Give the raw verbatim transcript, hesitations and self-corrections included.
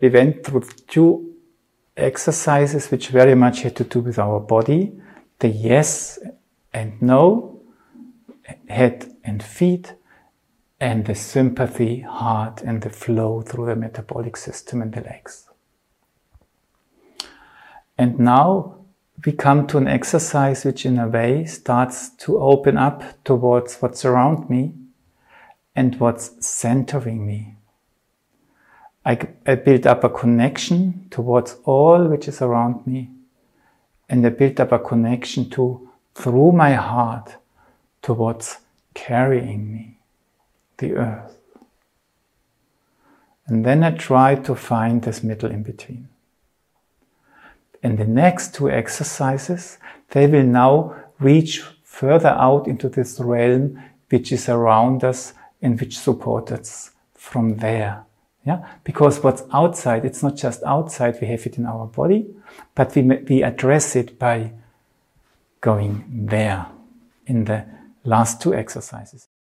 we went through two exercises which very much had to do with our body, the yes and no, head and feet, and the sympathy, heart, and the flow through the metabolic system and the legs. And now we come to an exercise which in a way starts to open up towards what's around me and what's centering me. I, I build up a connection towards all which is around me, and I build up a connection to, through my heart, towards carrying me, the earth. And then I try to find this middle in between. And the next two exercises, they will now reach further out into this realm which is around us and which supports us from there. Yeah, because what's outside, it's not just outside, we have it in our body, but we, we address it by going there in the last two exercises.